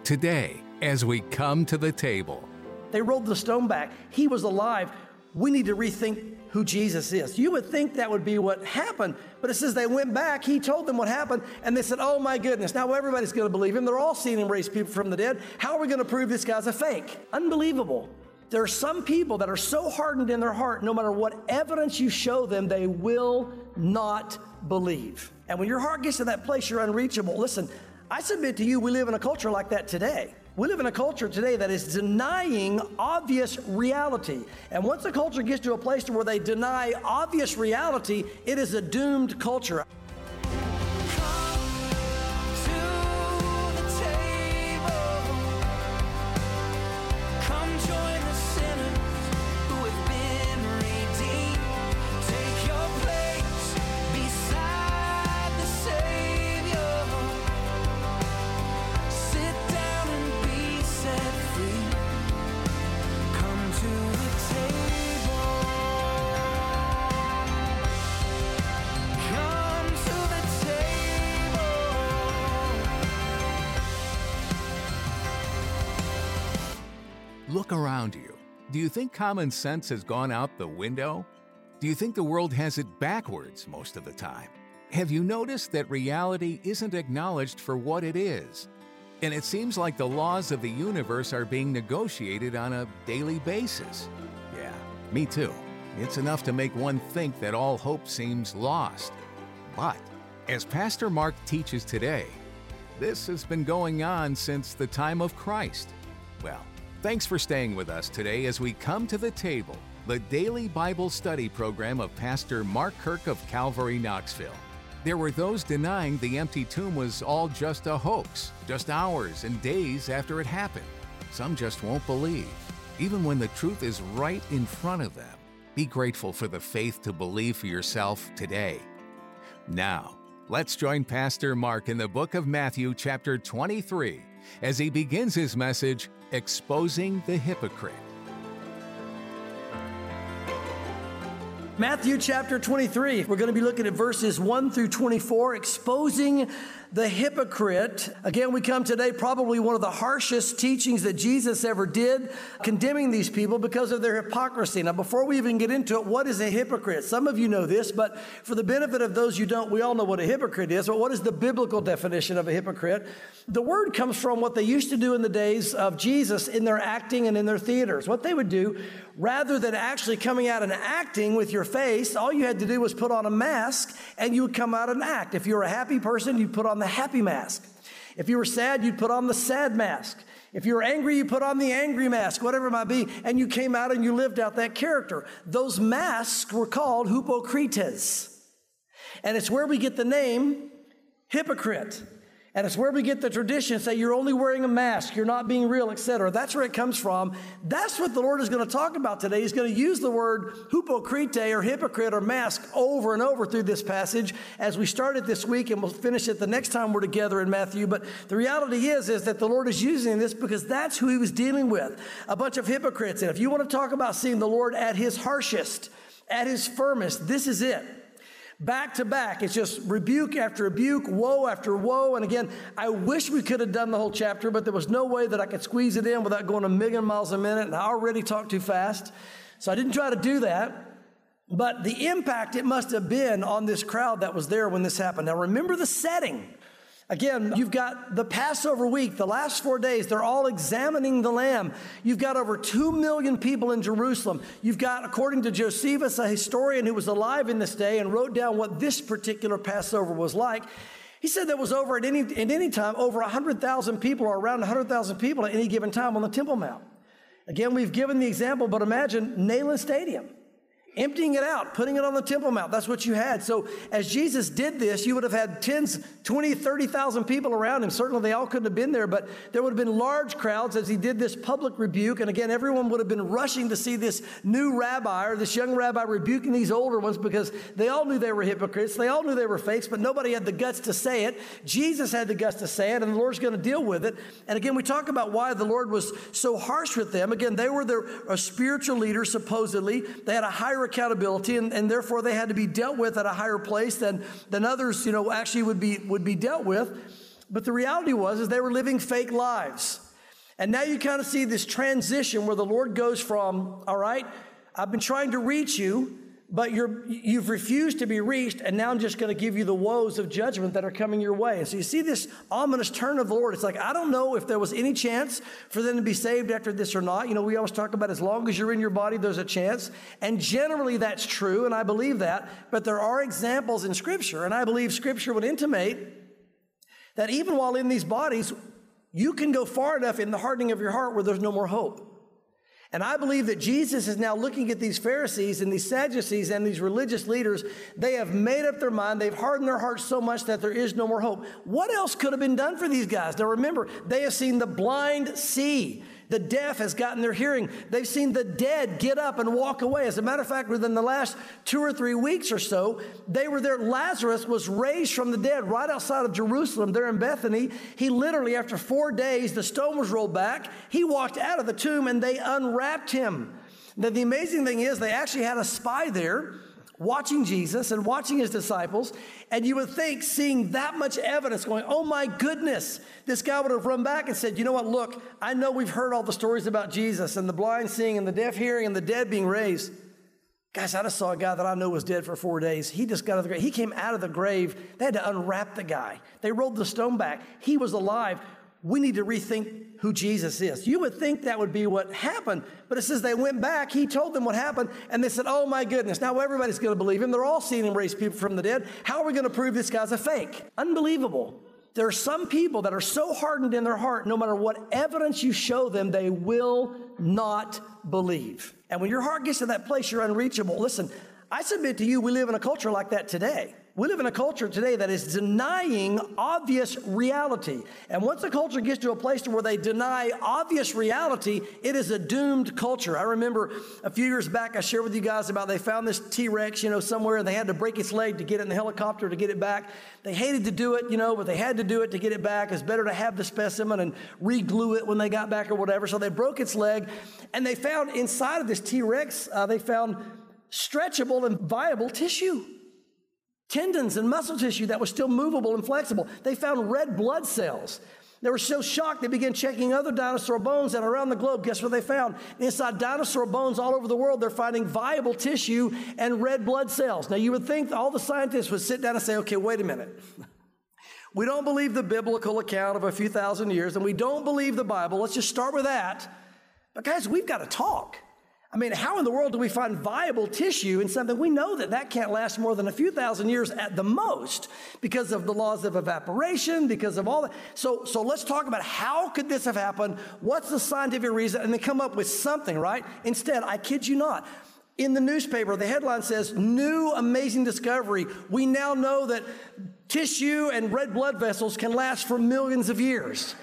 Today, as we come to the table. They rolled the stone back. He was alive. We need to rethink who Jesus is. You would think that would be what happened, but it says they went back. He told them what happened, and they said, oh my goodness, now everybody's going to believe him. They're all seeing him raise people from the dead. How are we going to prove this guy's a fake? Unbelievable. There are some people that are so hardened in their heart, no matter what evidence you show them, they will not believe. And when your heart gets to that place, you're unreachable. Listen, I submit to you, we live in a culture like that today. We live in a culture today that is denying obvious reality. And once a culture gets to a place where they deny obvious reality, it is a doomed culture. Look around you. Do you think common sense has gone out the window? Do you think the world has it backwards most of the time? Have you noticed that reality isn't acknowledged for what it is? And it seems like the laws of the universe are being negotiated on a daily basis. Yeah, me too. It's enough to make one think that all hope seems lost. But, as Pastor Mark teaches today, this has been going on since the time of Christ. Well, thanks for staying with us today as we come to the table, the daily Bible study program of Pastor Mark Kirk of Calvary, Knoxville. There were those denying the empty tomb was all just a hoax, just hours and days after it happened. Some just won't believe, even when the truth is right in front of them. Be grateful for the faith to believe for yourself today. Now, let's join Pastor Mark in the book of Matthew, chapter 23, as he begins his message, Exposing the Hypocrite. Matthew chapter 23, we're going to be looking at verses 1 through 24, exposing the hypocrite. Again, we come today probably one of the harshest teachings that Jesus ever did, condemning these people because of their hypocrisy. Now, before we even get into it, what is a hypocrite? Some of you know this, but for the benefit of those you don't, we all know what a hypocrite is. But what is the biblical definition of a hypocrite? The word comes from what they used to do in the days of Jesus in their acting and in their theaters. What they would do, rather than actually coming out and acting with your face, all you had to do was put on a mask and you would come out and act. If you were a happy person, you'd put on the happy mask. If you were sad, you'd put on the sad mask. If you were angry, you put on the angry mask, whatever it might be, and you came out and you lived out that character. Those masks were called hypocrites. And it's where we get the name hypocrite. And it's where we get the tradition, say you're only wearing a mask, you're not being real, etc. That's where it comes from. That's what the Lord is going to talk about today. He's going to use the word hypocrite or hypocrite or mask over and over through this passage as we started this week, and we'll finish it the next time we're together in Matthew. But the reality is that the Lord is using this because that's who he was dealing with, a bunch of hypocrites. And if you want to talk about seeing the Lord at his harshest, at his firmest, this is it. Back to back, it's just rebuke after rebuke, woe after woe. And again, I wish we could have done the whole chapter, but there was no way that I could squeeze it in without going a million miles a minute, and I already talked too fast. So I didn't try to do that. But the impact it must have been on this crowd that was there when this happened. Now remember the setting. Again, you've got the Passover week, the last 4 days, they're all examining the lamb. You've got over 2 million people in Jerusalem. You've got, according to Josephus, a historian who was alive in this day and wrote down what this particular Passover was like. He said there was at any time over 100,000 people or around 100,000 people at any given time on the Temple Mount. Again, we've given the example, but imagine Neyland Stadium. Emptying it out, putting it on the Temple Mount. That's what you had. So as Jesus did this, you would have had 10, 20, 30,000 people around him. Certainly they all couldn't have been there, but there would have been large crowds as he did this public rebuke. And again, everyone would have been rushing to see this new rabbi or this young rabbi rebuking these older ones because they all knew they were hypocrites. They all knew they were fakes, but nobody had the guts to say it. Jesus had the guts to say it, and the Lord's going to deal with it. And again, we talk about why the Lord was so harsh with them. Again, they were a spiritual leader, supposedly. They had a higher accountability, and therefore they had to be dealt with at a higher place than others, actually would be dealt with. But the reality was they were living fake lives. And now you kind of see this transition where the Lord goes from, all right, I've been trying to reach you, but you've refused to be reached, and now I'm just going to give you the woes of judgment that are coming your way. And so you see this ominous turn of the Lord. It's like, I don't know if there was any chance for them to be saved after this or not. You know, we always talk about as long as you're in your body, there's a chance. And generally that's true, and I believe that. But there are examples in Scripture, and I believe Scripture would intimate that even while in these bodies, you can go far enough in the hardening of your heart where there's no more hope. And I believe that Jesus is now looking at these Pharisees and these Sadducees and these religious leaders. They have made up their mind. They've hardened their hearts so much that there is no more hope. What else could have been done for these guys? Now remember, they have seen the blind see. The deaf has gotten their hearing. They've seen the dead get up and walk away. As a matter of fact, within the last 2 or 3 weeks or so, they were there. Lazarus was raised from the dead right outside of Jerusalem there in Bethany. He literally, after 4 days, the stone was rolled back. He walked out of the tomb and they unwrapped him. Now, the amazing thing is they actually had a spy there watching Jesus and watching his disciples, and you would think, seeing that much evidence, going, oh my goodness, this guy would have run back and said, you know what, look, I know we've heard all the stories about Jesus and the blind seeing and the deaf hearing and the dead being raised. Guys, I just saw a guy that I know was dead for 4 days. He just got out of the grave. He came out of the grave. They had to unwrap the guy. They rolled the stone back. He was alive. We need to rethink who Jesus is. You would think that would be what happened, but it says they went back. He told them what happened, and they said, oh my goodness, now everybody's going to believe him. They're all seeing him raise people from the dead. How are we going to prove this guy's a fake? Unbelievable. There are some people that are so hardened in their heart, no matter what evidence you show them, they will not believe. And when your heart gets to that place, you're unreachable. Listen, I submit to you, we live in a culture like that today. We live in a culture today that is denying obvious reality. And once a culture gets to a place where they deny obvious reality, it is a doomed culture. I remember a few years back, I shared with you guys about they found this T-Rex, somewhere, and they had to break its leg to get it in the helicopter to get it back. They hated to do it, but they had to do it to get it back. It's better to have the specimen and re-glue it when they got back or whatever. So they broke its leg, and they found inside of this T-Rex, they found stretchable and viable tissue. Tendons and muscle tissue that was still movable and flexible. They found red blood cells. They were so shocked they began checking other dinosaur bones, and around the globe, guess what they found? Inside dinosaur bones all over the world, they're finding viable tissue and red blood cells. Now, you would think all the scientists would sit down and say, okay, wait a minute. We don't believe the biblical account of a few thousand years, and we don't believe the Bible. Let's just start with that. But guys, we've got to talk. I mean, how in the world do we find viable tissue in something? We know that can't last more than a few thousand years at the most because of the laws of evaporation, because of all that. So let's talk about how could this have happened? What's the scientific reason? And then come up with something, right? Instead, I kid you not, in the newspaper, the headline says, new amazing discovery. We now know that tissue and red blood vessels can last for millions of years.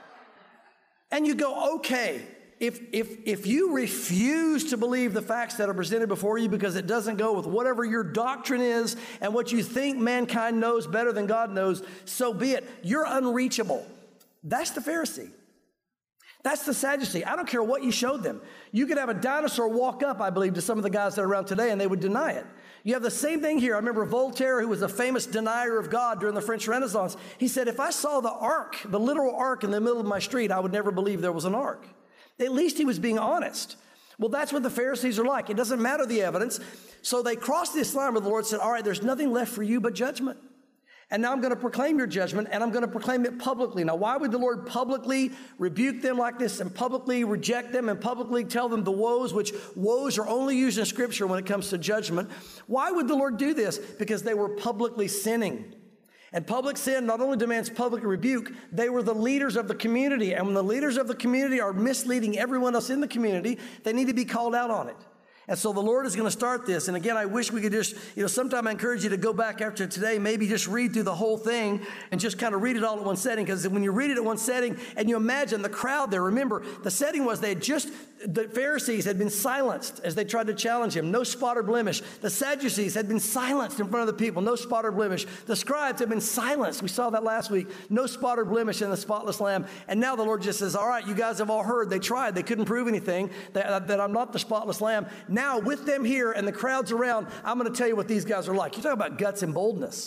And you go, okay. If you refuse to believe the facts that are presented before you because it doesn't go with whatever your doctrine is and what you think mankind knows better than God knows, so be it. You're unreachable. That's the Pharisee. That's the Sadducee. I don't care what you showed them. You could have a dinosaur walk up, I believe, to some of the guys that are around today, and they would deny it. You have the same thing here. I remember Voltaire, who was a famous denier of God during the French Renaissance. He said, if I saw the ark, the literal ark in the middle of my street, I would never believe there was an ark. At least he was being honest. Well, that's what the Pharisees are like. It doesn't matter the evidence. So they crossed this line where the Lord said, all right, there's nothing left for you but judgment. And now I'm going to proclaim your judgment, and I'm going to proclaim it publicly. Now, why would the Lord publicly rebuke them like this and publicly reject them and publicly tell them the woes, which woes are only used in Scripture when it comes to judgment? Why would the Lord do this? Because they were publicly sinning. And public sin not only demands public rebuke, they were the leaders of the community. And when the leaders of the community are misleading everyone else in the community, they need to be called out on it. And so the Lord is going to start this. And again, I wish we could just, sometime I encourage you to go back after today, maybe just read through the whole thing and just kind of read it all at one setting. Because when you read it at one setting and you imagine the crowd there, remember, the setting was the Pharisees had been silenced as they tried to challenge him. No spot or blemish. The Sadducees had been silenced in front of the people. No spot or blemish. The scribes had been silenced. We saw that last week. No spot or blemish in the spotless lamb. And now the Lord just says, all right, you guys have all heard. They tried. They couldn't prove anything, that I'm not the spotless lamb. Now with them here and the crowds around, I'm going to tell you what these guys are like. You talk about guts and boldness.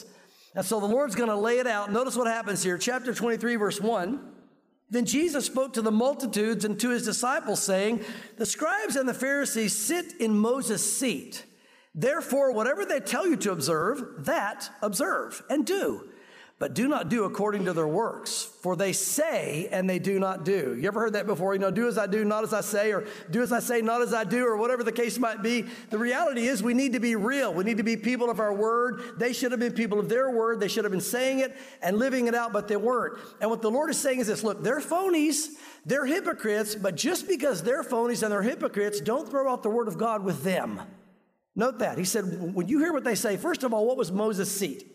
And so the Lord's going to lay it out. Notice what happens here. Chapter 23, verse 1. Then Jesus spoke to the multitudes and to his disciples, saying, the scribes and the Pharisees sit in Moses' seat. Therefore, whatever they tell you to observe, that observe and do. But do not do according to their works, for they say and they do not do. You ever heard that before? Do as I do, not as I say, or do as I say, not as I do, or whatever the case might be. The reality is we need to be real. We need to be people of our word. They should have been people of their word. They should have been saying it and living it out, but they weren't. And what the Lord is saying is this, look, they're phonies, they're hypocrites, but just because they're phonies and they're hypocrites, don't throw out the word of God with them. Note that. He said, when you hear what they say, first of all, what was Moses' seat?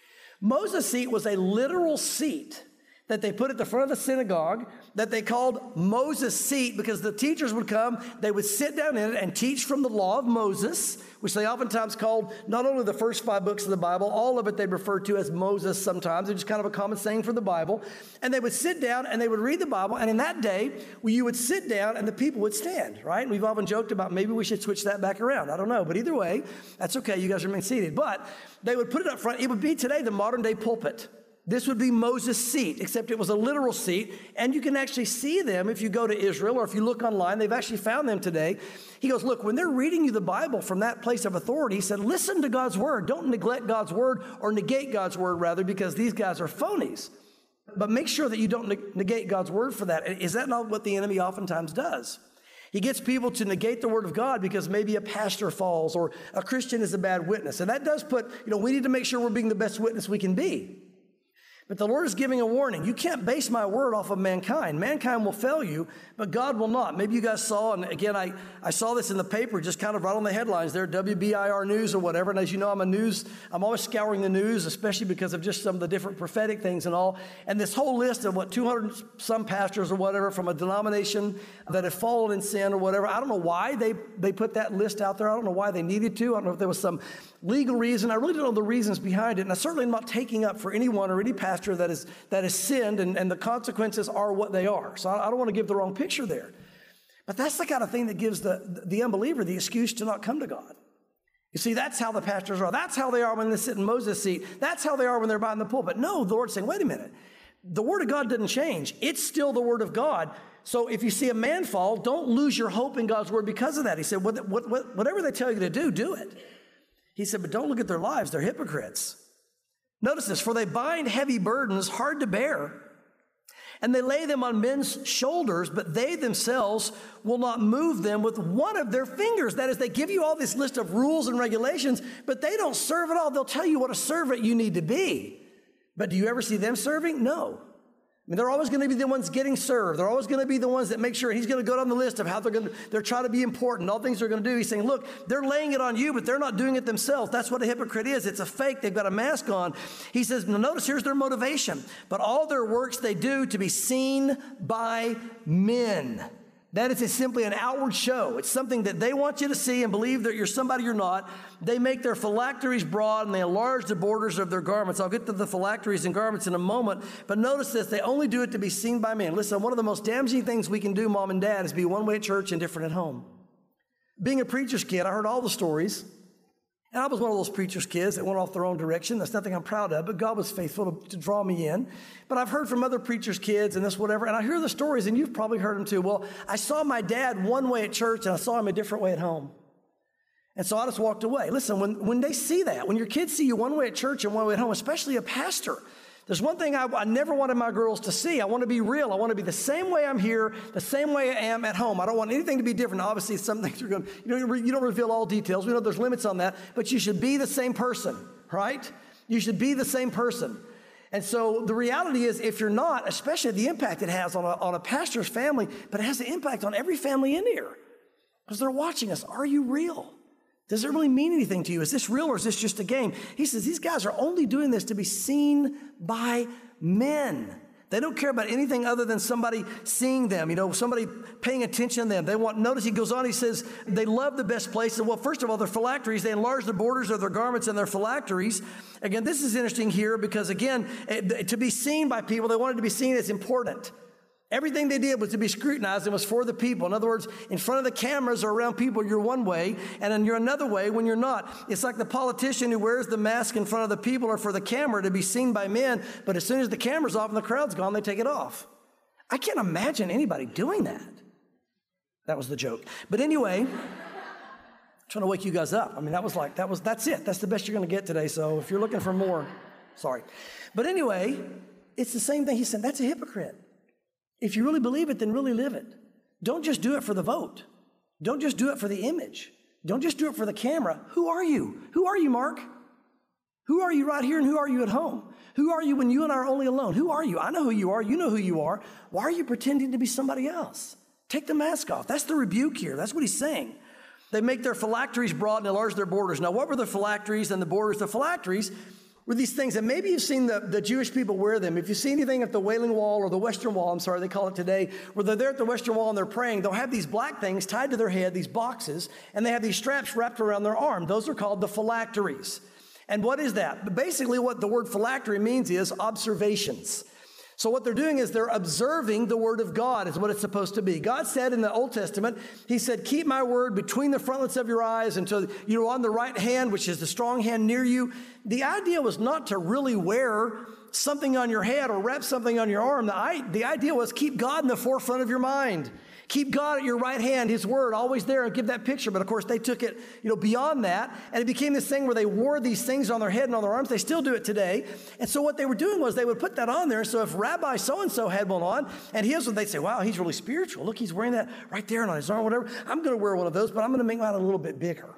Moses' seat was a literal seat that they put at the front of the synagogue that they called Moses' seat because the teachers would come, they would sit down in it and teach from the law of Moses, which they oftentimes called not only the first 5 books of the Bible, all of it they referred to as Moses sometimes. It's just kind of a common saying for the Bible. And they would sit down and they would read the Bible. And in that day, you would sit down and the people would stand, right? And we've often joked about maybe we should switch that back around. I don't know. But either way, that's okay. You guys remain seated. But they would put it up front. It would be today the modern day pulpit. This would be Moses' seat, except it was a literal seat. And you can actually see them if you go to Israel or if you look online. They've actually found them today. He goes, look, when they're reading you the Bible from that place of authority, he said, listen to God's word. Don't neglect God's word or negate God's word, rather, because these guys are phonies. But make sure that you don't negate God's word for that. Is that not what the enemy oftentimes does? He gets people to negate the word of God because maybe a pastor falls or a Christian is a bad witness. And that does put, we need to make sure we're being the best witness we can be. But the Lord is giving a warning. You can't base my word off of mankind. Mankind will fail you, but God will not. Maybe you guys saw, and again, I saw this in the paper, just kind of right on the headlines there, WBIR News or whatever. And as you know, I'm always scouring the news, especially because of just some of the different prophetic things and all. And this whole list of 200 some pastors or whatever from a denomination that have fallen in sin or whatever. I don't know why they put that list out there. I don't know why they needed to. I don't know if there was some legal reason. I really don't know the reasons behind it. And I certainly am not taking up for anyone or any pastor that is sinned, and the consequences are what they are. So I don't want to give the wrong picture there. But that's the kind of thing that gives the unbeliever the excuse to not come to God. You see, that's how the pastors are. That's how they are when they sit in Moses' seat. That's how they are when they're behind the pulpit. No, the Lord's saying, wait a minute. The word of God didn't change. It's still the word of God. So if you see a man fall, don't lose your hope in God's word because of that. He said, whatever they tell you to do it. He said, but don't look at their lives. They're hypocrites. Notice this, for they bind heavy burdens hard to bear, and they lay them on men's shoulders, but they themselves will not move them with one of their fingers. That is, they give you all this list of rules and regulations, but they don't serve at all. They'll tell you what a servant you need to be. But do you ever see them serving? No. They're always going to be the ones getting served. They're always going to be the ones that make sure. He's going to go down the list of how they're trying to be important, all things they're going to do. He's saying, look, they're laying it on you, but they're not doing it themselves. That's what a hypocrite is. It's a fake. They've got a mask on. He says, now notice, here's their motivation. But all their works they do to be seen by men. That is simply an outward show. It's something that they want you to see and believe that you're somebody you're not. They make their phylacteries broad and they enlarge the borders of their garments. I'll get to the phylacteries and garments in a moment. But notice this, they only do it to be seen by men. Listen, one of the most damaging things we can do, mom and dad, is be one way at church and different at home. Being a preacher's kid, I heard all the stories. And I was one of those preacher's kids that went off their own direction. That's nothing I'm proud of, but God was faithful to draw me in. But I've heard from other preacher's kids and this whatever, and I hear the stories, and you've probably heard them too. Well, I saw my dad one way at church, and I saw him a different way at home. And so I just walked away. Listen, when they see that, when your kids see you one way at church and one way at home, especially a pastor, there's one thing I never wanted my girls to see. I want to be real. I want to be the same way I'm here, the same way I am at home. I don't want anything to be different. Obviously, some things are going to, you don't reveal all details. We know there's limits on that, but you should be the same person, right? You should be the same person. And so the reality is, if you're not, especially the impact it has on a pastor's family, but it has an impact on every family in here because they're watching us. Are you real? Does it really mean anything to you? Is this real or is this just a game? He says these guys are only doing this to be seen by men. They don't care about anything other than somebody seeing them, somebody paying attention to them. Notice he goes on, he says, they love the best places. Well, first of all, their phylacteries, they enlarge the borders of their garments and their phylacteries. Again, this is interesting here because, again, to be seen by people, they wanted to be seen as important. Everything they did was to be scrutinized and was for the people. In other words, in front of the cameras or around people, you're one way, and then you're another way when you're not. It's like the politician who wears the mask in front of the people or for the camera to be seen by men, but as soon as the camera's off and the crowd's gone, they take it off. I can't imagine anybody doing that. That was the joke. But anyway, I'm trying to wake you guys up. I mean, that's it. That's the best you're going to get today. So if you're looking for more, sorry. But anyway, it's the same thing. He said, that's a hypocrite. If you really believe it, then really live it. Don't just do it for the vote. Don't just do it for the image. Don't just do it for the camera. Who are you? Who are you, Mark? Who are you right here and who are you at home? Who are you when you and I are only alone? Who are you? I know who you are. You know who you are. Why are you pretending to be somebody else? Take the mask off. That's the rebuke here. That's what he's saying. They make their phylacteries broad and enlarge their borders. Now, what were the phylacteries and the borders? The phylacteries were these things, and maybe you've seen the Jewish people wear them. If you see anything at the Wailing Wall or the Western Wall, they call it today, where they're there at the Western Wall and they're praying, they'll have these black things tied to their head, these boxes, and they have these straps wrapped around their arm. Those are called the phylacteries. And what is that? Basically, what the word phylactery means is observations. So what they're doing is they're observing the word of God is what it's supposed to be. God said in the Old Testament, he said, keep my word between the frontlets of your eyes until you're on the right hand, which is the strong hand near you. The idea was not to really wear something on your head or wrap something on your arm. The idea was keep God in the forefront of your mind. Keep God at your right hand, his word, always there, and give that picture. But of course, they took it, beyond that, and it became this thing where they wore these things on their head and on their arms. They still do it today. And so what they were doing was they would put that on there. So if Rabbi so-and-so had one on, and they'd say, wow, he's really spiritual. Look, he's wearing that right there and on his arm, whatever. I'm going to wear one of those, but I'm going to make mine a little bit bigger.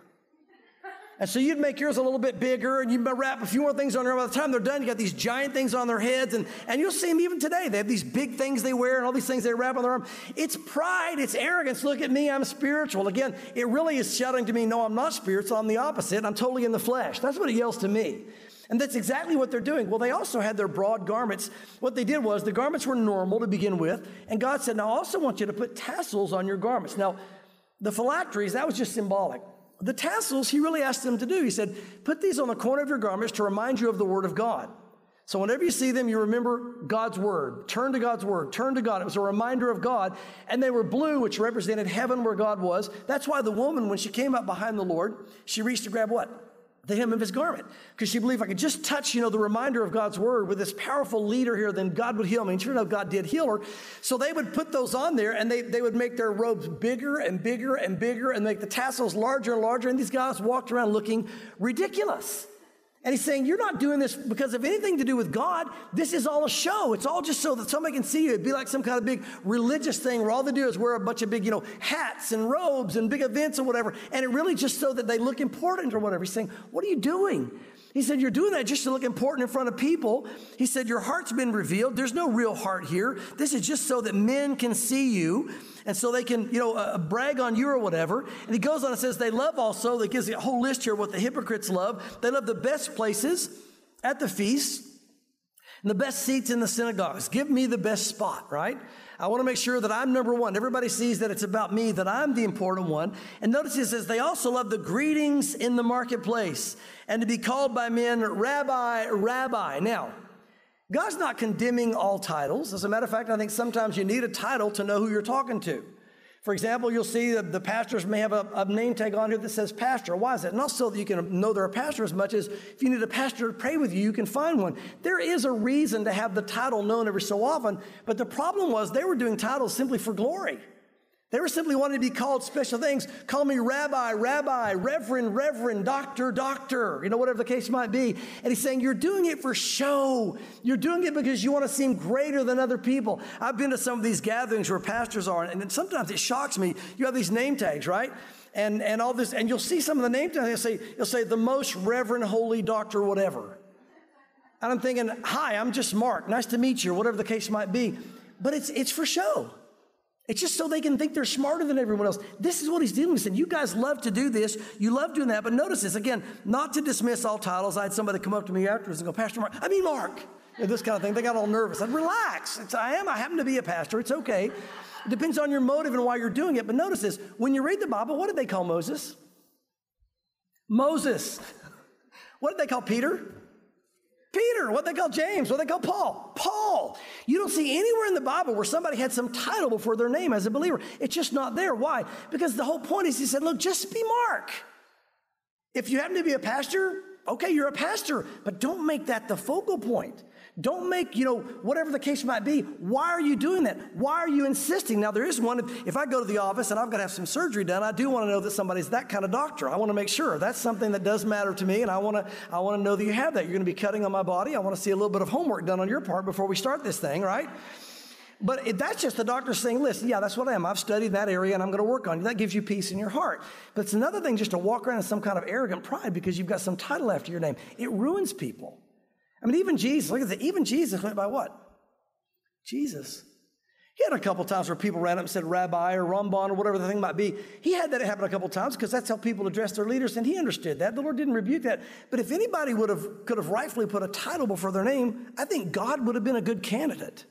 And so you'd make yours a little bit bigger, and you'd wrap a few more things on there. By the time they're done, you got these giant things on their heads, and you'll see them even today. They have these big things they wear and all these things they wrap on their arm. It's pride. It's arrogance. Look at me. I'm spiritual. Again, it really is shouting to me, no, I'm not spiritual. I'm the opposite. I'm totally in the flesh. That's what it yells to me. And that's exactly what they're doing. Well, they also had their broad garments. What they did was the garments were normal to begin with, and God said, now I also want you to put tassels on your garments. Now, the phylacteries, that was just symbolic. The tassels, he really asked them to do. He said, put these on the corner of your garments to remind you of the word of God. So whenever you see them, you remember God's word. Turn to God's word. Turn to God. It was a reminder of God. And they were blue, which represented heaven where God was. That's why the woman, when she came up behind the Lord, she reached to grab what? The hem of his garment. Because she believed if I could just touch, the reminder of God's word with this powerful leader here, then God would heal me. And sure enough, God did heal her. So they would put those on there, and they would make their robes bigger and bigger and bigger and make the tassels larger and larger. And these guys walked around looking ridiculous. And he's saying, you're not doing this because of anything to do with God. This is all a show. It's all just so that somebody can see you. It'd be like some kind of big religious thing where all they do is wear a bunch of big, hats and robes and big events or whatever. And it really just so that they look important or whatever. He's saying, what are you doing? He said, you're doing that just to look important in front of people. He said, your heart's been revealed. There's no real heart here. This is just so that men can see you and so they can, brag on you or whatever. And he goes on and says, they love also, that gives a whole list here of what the hypocrites love. They love the best places at the feast and the best seats in the synagogues. Give me the best spot, right? I want to make sure that I'm number one. Everybody sees that it's about me, that I'm the important one. And notice it says, they also love the greetings in the marketplace and to be called by men, Rabbi, Rabbi. Now, God's not condemning all titles. As a matter of fact, I think sometimes you need a title to know who you're talking to. For example, you'll see that the pastors may have a name tag on here that says pastor. Why is that? Not so that you can know they're a pastor as much as if you need a pastor to pray with you, you can find one. There is a reason to have the title known every so often, but the problem was they were doing titles simply for glory. They were simply wanting to be called special things. Call me Rabbi, Rabbi, Reverend, Reverend, Doctor, Doctor, whatever the case might be. And he's saying, you're doing it for show. You're doing it because you want to seem greater than other people. I've been to some of these gatherings where pastors are, and sometimes it shocks me. You have these name tags, right? And all this, and you'll see some of the name tags, you'll say the most Reverend, Holy Doctor, whatever. And I'm thinking, hi, I'm just Mark. Nice to meet you, or whatever the case might be. But it's for show. It's just so they can think they're smarter than everyone else. This is what he's dealing with. He said, you guys love to do this. You love doing that. But notice this, again, not to dismiss all titles. I had somebody come up to me afterwards and go, Pastor Mark, Mark. This kind of thing. They got all nervous. I said, relax. I happen to be a pastor. It's okay. It depends on your motive and why you're doing it. But notice this. When you read the Bible, what did they call Moses? Moses. What did they call Peter? Peter, what they call James, what they call Paul. Paul. You don't see anywhere in the Bible where somebody had some title before their name as a believer. It's just not there. Why? Because the whole point is he said, look, just be Mark. If you happen to be a pastor, okay, you're a pastor, but don't make that the focal point. Don't make, whatever the case might be. Why are you doing that? Why are you insisting? Now, there is one, if I go to the office and I've got to have some surgery done, I do want to know that somebody's that kind of doctor. I want to make sure. That's something that does matter to me, and I want to know that you have that. You're going to be cutting on my body. I want to see a little bit of homework done on your part before we start this thing, right? But if that's just the doctor saying, listen, yeah, that's what I am. I've studied that area and I'm going to work on you. That gives you peace in your heart. But it's another thing just to walk around in some kind of arrogant pride because you've got some title after your name. It ruins people. I mean, even Jesus, look at that. Even Jesus went by what? Jesus. He had a couple times where people ran up and said Rabbi or Ramban or whatever the thing might be. He had that happen a couple times because that's how people address their leaders, and he understood that. The Lord didn't rebuke that. But if anybody could have rightfully put a title before their name, I think God would have been a good candidate.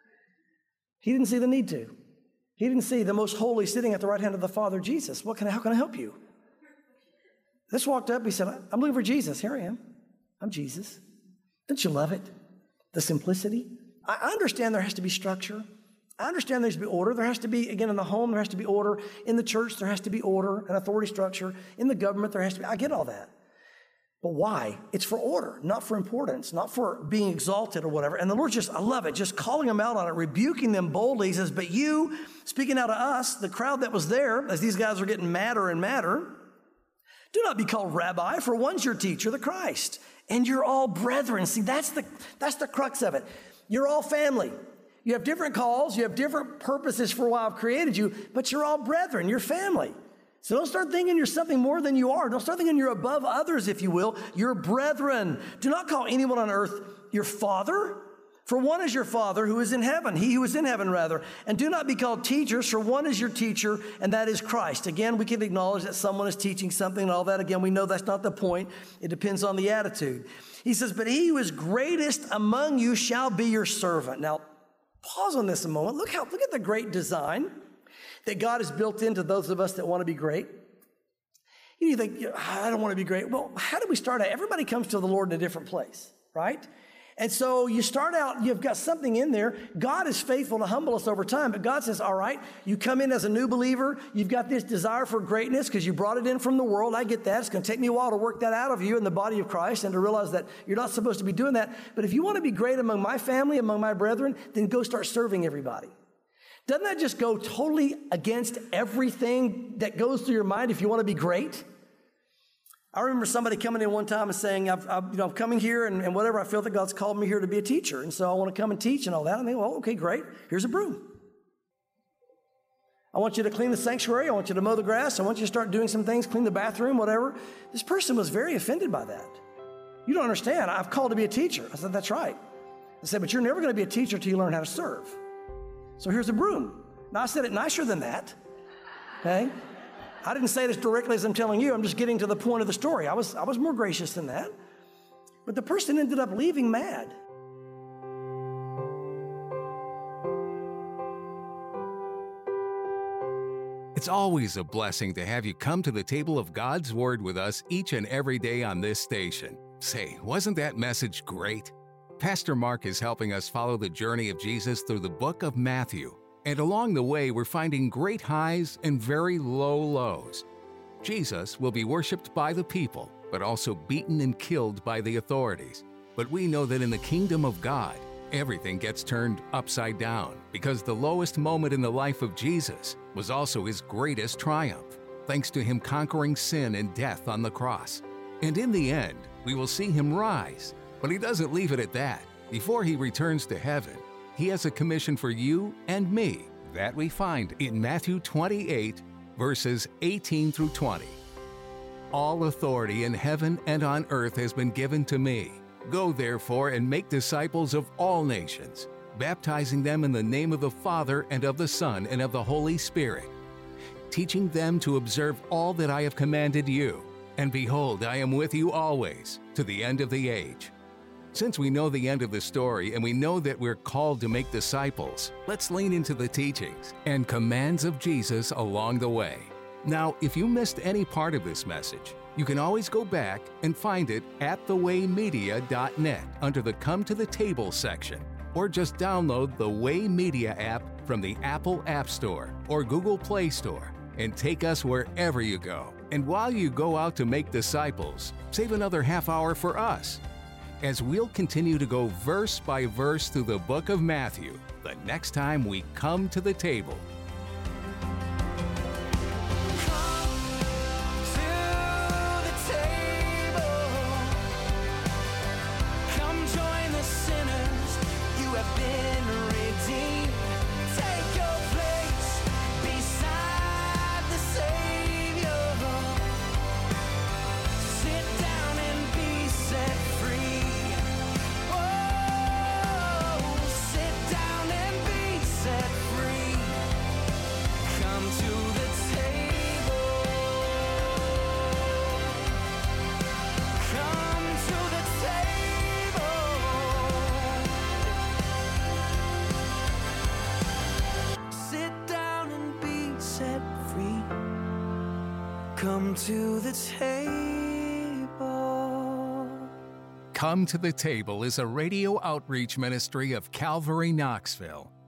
He didn't see the need to. He didn't see the most holy sitting at the right hand of the Father, Jesus. How can I help you? This walked up. He said, I'm looking for Jesus. Here I am. I'm Jesus. Don't you love it? The simplicity. I understand there has to be structure. I understand there has to be order. There has to be, again, in the home, there has to be order. In the church, there has to be order and authority structure. In the government, there has to be. I get all that. But why? It's for order, not for importance, not for being exalted or whatever. And the Lord I love it, just calling them out on it, rebuking them boldly. He says, but you, speaking out to us, the crowd that was there, as these guys are getting madder and madder, do not be called rabbi, for one's your teacher, the Christ. And you're all brethren. See, that's the crux of it. You're all family. You have different calls. You have different purposes for why I've created you, but you're all brethren. You're family. So don't start thinking you're something more than you are. Don't start thinking you're above others, if you will. You're brethren. Do not call anyone on earth your father, for one is your Father who is in heaven, he who is in heaven, rather. And do not be called teachers, for one is your teacher, and that is Christ. Again, we can acknowledge that someone is teaching something and all that. Again, we know that's not the point. It depends on the attitude. He says, but he who is greatest among you shall be your servant. Now, pause on this a moment. Look at the great design that God has built into those of us that want to be great. You think, I don't want to be great. Well, how do we start out? Everybody comes to the Lord in a different place, right? And so you start out, you've got something in there. God is faithful to humble us over time, but God says, all right, you come in as a new believer. You've got this desire for greatness because you brought it in from the world. I get that. It's going to take me a while to work that out of you in the body of Christ and to realize that you're not supposed to be doing that. But if you want to be great among my family, among my brethren, then go start serving everybody. Doesn't that just go totally against everything that goes through your mind if you want to be great? I remember somebody coming in one time and saying, I'm coming here and whatever, I feel that God's called me here to be a teacher. And so I want to come and teach and all that. I think, well, okay, great. Here's a broom. I want you to clean the sanctuary. I want you to mow the grass. I want you to start doing some things, clean the bathroom, whatever. This person was very offended by that. You don't understand. I've called to be a teacher. I said, that's right. I said, but you're never going to be a teacher till you learn how to serve. So here's a broom. Now, I said it nicer than that, okay? I didn't say it as directly as I'm telling you. I'm just getting to the point of the story. I was more gracious than that. But the person ended up leaving mad. It's always a blessing to have you come to the table of God's Word with us each and every day on this station. Say, wasn't that message great? Pastor Mark is helping us follow the journey of Jesus through the book of Matthew. And along the way, we're finding great highs and very low lows. Jesus will be worshiped by the people, but also beaten and killed by the authorities. But we know that in the kingdom of God, everything gets turned upside down because the lowest moment in the life of Jesus was also his greatest triumph, thanks to him conquering sin and death on the cross. And in the end, we will see him rise. But he doesn't leave it at that. Before he returns to heaven, he has a commission for you and me that we find in Matthew 28, verses 18 through 20. All authority in heaven and on earth has been given to me. Go therefore and make disciples of all nations, baptizing them in the name of the Father and of the Son and of the Holy Spirit, teaching them to observe all that I have commanded you. And behold, I am with you always, to the end of the age. Since we know the end of the story and we know that we're called to make disciples, let's lean into the teachings and commands of Jesus along the way. Now, if you missed any part of this message, You can always go back and find it at thewaymedia.net under the Come to the Table section, or just download the Way Media app from the Apple App Store or Google Play Store and take us wherever you go. And while you go out to make disciples, save another half hour for us as we'll continue to go verse by verse through the book of Matthew the next time we come to the table. Come to the table. Come to the Table is a radio outreach ministry of Calvary Knoxville.